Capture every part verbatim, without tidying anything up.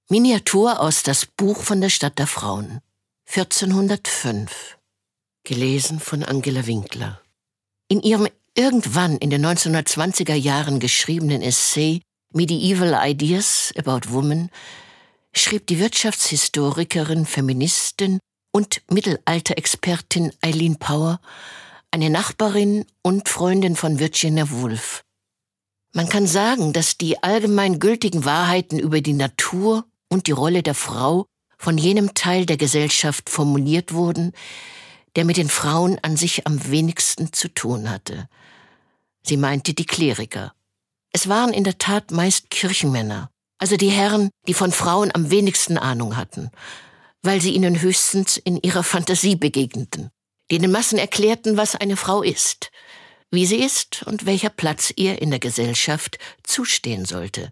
Miniatur aus Das Buch von der Stadt der Frauen, vierzehnhundertfünf. Gelesen von Angela Winkler. In ihrem irgendwann in den neunzehnhundertzwanziger Jahren geschriebenen Essay Medieval Ideas about Women schrieb die Wirtschaftshistorikerin, Feministin und Mittelalterexpertin Eileen Power, eine Nachbarin und Freundin von Virginia Woolf. Man kann sagen, dass die allgemein gültigen Wahrheiten über die Natur und die Rolle der Frau von jenem Teil der Gesellschaft formuliert wurden, der mit den Frauen an sich am wenigsten zu tun hatte. Sie meinte die Kleriker. Es waren in der Tat meist Kirchenmänner, also die Herren, die von Frauen am wenigsten Ahnung hatten, weil sie ihnen höchstens in ihrer Fantasie begegneten, die den Massen erklärten, was eine Frau ist, wie sie ist und welcher Platz ihr in der Gesellschaft zustehen sollte.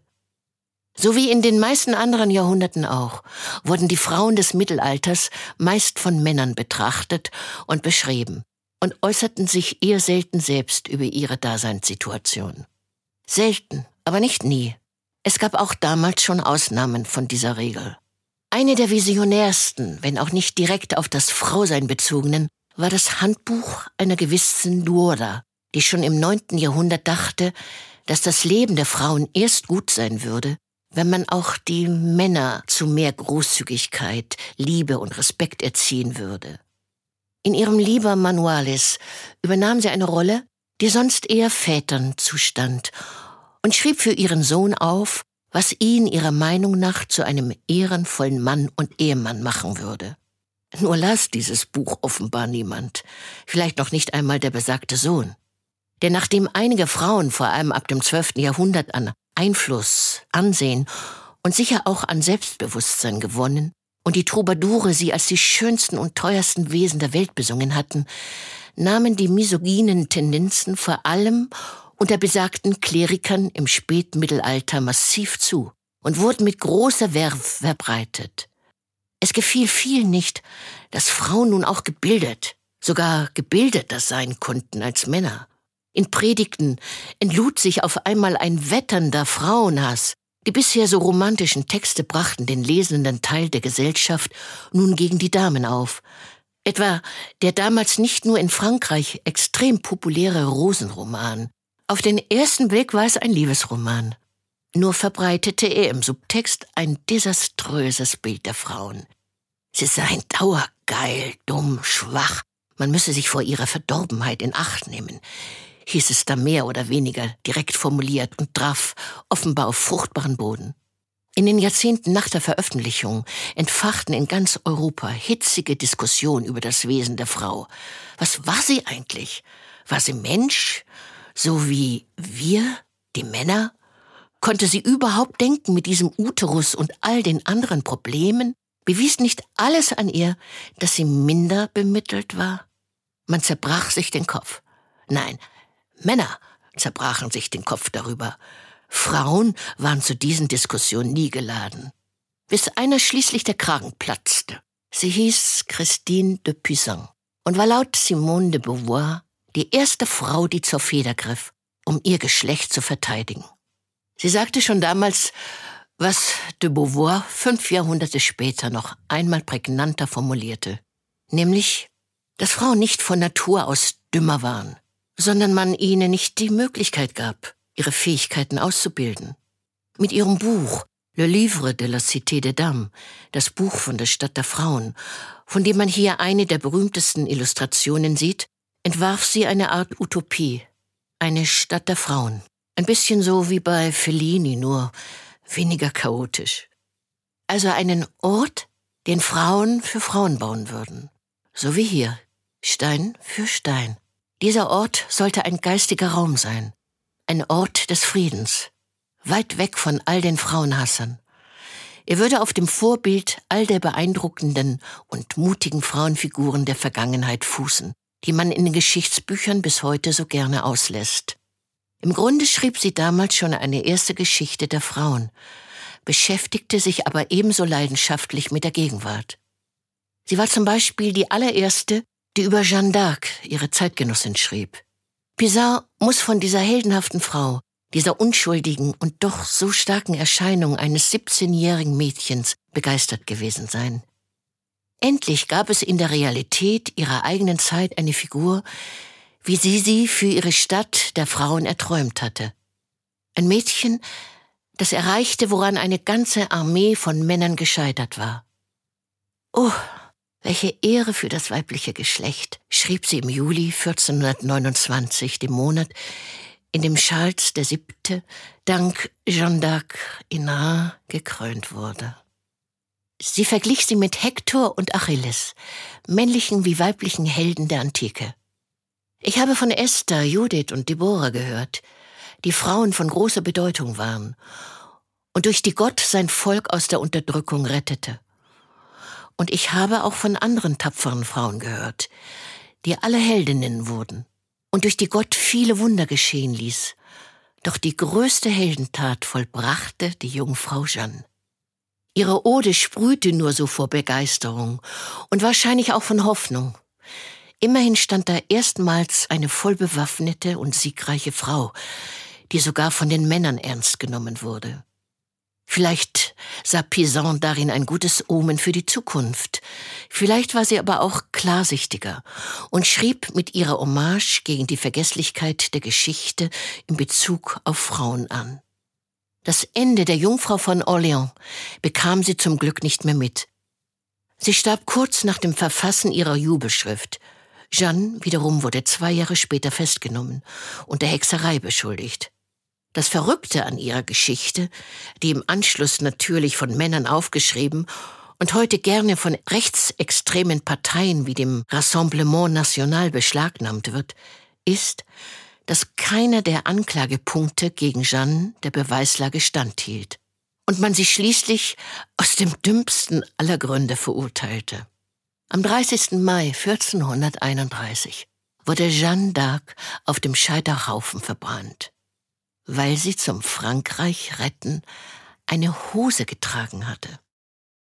So wie in den meisten anderen Jahrhunderten auch, wurden die Frauen des Mittelalters meist von Männern betrachtet und beschrieben und äußerten sich eher selten selbst über ihre Daseinssituation. Selten, aber nicht nie. Es gab auch damals schon Ausnahmen von dieser Regel. Eine der visionärsten, wenn auch nicht direkt auf das Frausein bezogenen, war das Handbuch einer gewissen Duoda, die schon im neunten Jahrhundert dachte, dass das Leben der Frauen erst gut sein würde, wenn man auch die Männer zu mehr Großzügigkeit, Liebe und Respekt erziehen würde. In ihrem Liber Manualis übernahm sie eine Rolle, die sonst eher Vätern zustand, und schrieb für ihren Sohn auf, was ihn ihrer Meinung nach zu einem ehrenvollen Mann und Ehemann machen würde. Nur las dieses Buch offenbar niemand, vielleicht noch nicht einmal der besagte Sohn. Denn nachdem einige Frauen vor allem ab dem zwölften Jahrhundert an Einfluss, Ansehen und sicher auch an Selbstbewusstsein gewonnen und die Troubadoure sie als die schönsten und teuersten Wesen der Welt besungen hatten, nahmen die misogynen Tendenzen vor allem unter besagten Klerikern im Spätmittelalter massiv zu und wurden mit großer Werf verbreitet. Es gefiel vielen nicht, dass Frauen nun auch gebildet, sogar gebildeter sein konnten als Männer. In Predigten entlud sich auf einmal ein wetternder Frauenhass. Die bisher so romantischen Texte brachten den lesenden Teil der Gesellschaft nun gegen die Damen auf. Etwa der damals nicht nur in Frankreich extrem populäre Rosenroman. Auf den ersten Blick war es ein Liebesroman. Nur verbreitete er im Subtext ein desaströses Bild der Frauen. Sie seien dauergeil, dumm, schwach. Man müsse sich vor ihrer Verdorbenheit in Acht nehmen, hieß es da mehr oder weniger direkt formuliert und traf offenbar auf fruchtbaren Boden. In den Jahrzehnten nach der Veröffentlichung entfachten in ganz Europa hitzige Diskussionen über das Wesen der Frau. Was war sie eigentlich? War sie Mensch? So wie wir, die Männer? Konnte sie überhaupt denken mit diesem Uterus und all den anderen Problemen? Bewies nicht alles an ihr, dass sie minder bemittelt war? Man zerbrach sich den Kopf. Nein, Männer zerbrachen sich den Kopf darüber. Frauen waren zu diesen Diskussionen nie geladen. Bis einer schließlich der Kragen platzte. Sie hieß Christine de Pizan und war laut Simone de Beauvoir die erste Frau, die zur Feder griff, um ihr Geschlecht zu verteidigen. Sie sagte schon damals, was de Beauvoir fünf Jahrhunderte später noch einmal prägnanter formulierte, nämlich, dass Frauen nicht von Natur aus dümmer waren, sondern man ihnen nicht die Möglichkeit gab, ihre Fähigkeiten auszubilden. Mit ihrem Buch Le Livre de la Cité des Dames, das Buch von der Stadt der Frauen, von dem man hier eine der berühmtesten Illustrationen sieht, entwarf sie eine Art Utopie, eine Stadt der Frauen. Ein bisschen so wie bei Fellini, nur weniger chaotisch. Also einen Ort, den Frauen für Frauen bauen würden. So wie hier, Stein für Stein. Dieser Ort sollte ein geistiger Raum sein, ein Ort des Friedens, weit weg von all den Frauenhassern. Er würde auf dem Vorbild all der beeindruckenden und mutigen Frauenfiguren der Vergangenheit fußen, die man in den Geschichtsbüchern bis heute so gerne auslässt. Im Grunde schrieb sie damals schon eine erste Geschichte der Frauen, beschäftigte sich aber ebenso leidenschaftlich mit der Gegenwart. Sie war zum Beispiel die allererste, die über Jeanne d'Arc, ihre Zeitgenossin, schrieb. Pizan muss von dieser heldenhaften Frau, dieser unschuldigen und doch so starken Erscheinung eines siebzehnjährigen Mädchens begeistert gewesen sein. Endlich gab es in der Realität ihrer eigenen Zeit eine Figur, wie sie sie für ihre Stadt der Frauen erträumt hatte. Ein Mädchen, das erreichte, woran eine ganze Armee von Männern gescheitert war. Oh, welche Ehre für das weibliche Geschlecht, schrieb sie im Juli vierzehnhundertneunundzwanzig, dem Monat, in dem Charles der Siebte dank Jeanne d'Arc Inard gekrönt wurde. Sie verglich sie mit Hektor und Achilles, männlichen wie weiblichen Helden der Antike. Ich habe von Esther, Judith und Deborah gehört, die Frauen von großer Bedeutung waren und durch die Gott sein Volk aus der Unterdrückung rettete. Und ich habe auch von anderen tapferen Frauen gehört, die alle Heldinnen wurden und durch die Gott viele Wunder geschehen ließ. Doch die größte Heldentat vollbrachte die Jungfrau Jeanne. Ihre Ode sprühte nur so vor Begeisterung und wahrscheinlich auch von Hoffnung. Immerhin stand da erstmals eine vollbewaffnete und siegreiche Frau, die sogar von den Männern ernst genommen wurde. Vielleicht sah Pizan darin ein gutes Omen für die Zukunft. Vielleicht war sie aber auch klarsichtiger und schrieb mit ihrer Hommage gegen die Vergesslichkeit der Geschichte in Bezug auf Frauen an. Das Ende der Jungfrau von Orléans bekam sie zum Glück nicht mehr mit. Sie starb kurz nach dem Verfassen ihrer Jubelschrift. Jeanne wiederum wurde zwei Jahre später festgenommen und der Hexerei beschuldigt. Das Verrückte an ihrer Geschichte, die im Anschluss natürlich von Männern aufgeschrieben und heute gerne von rechtsextremen Parteien wie dem Rassemblement National beschlagnahmt wird, ist, dass keiner der Anklagepunkte gegen Jeanne der Beweislage standhielt und man sie schließlich aus dem dümmsten aller Gründe verurteilte. Am dreißigsten Mai vierzehnhunderteinunddreißig wurde Jeanne d'Arc auf dem Scheiterhaufen verbrannt, weil sie zum Frankreich retten eine Hose getragen hatte.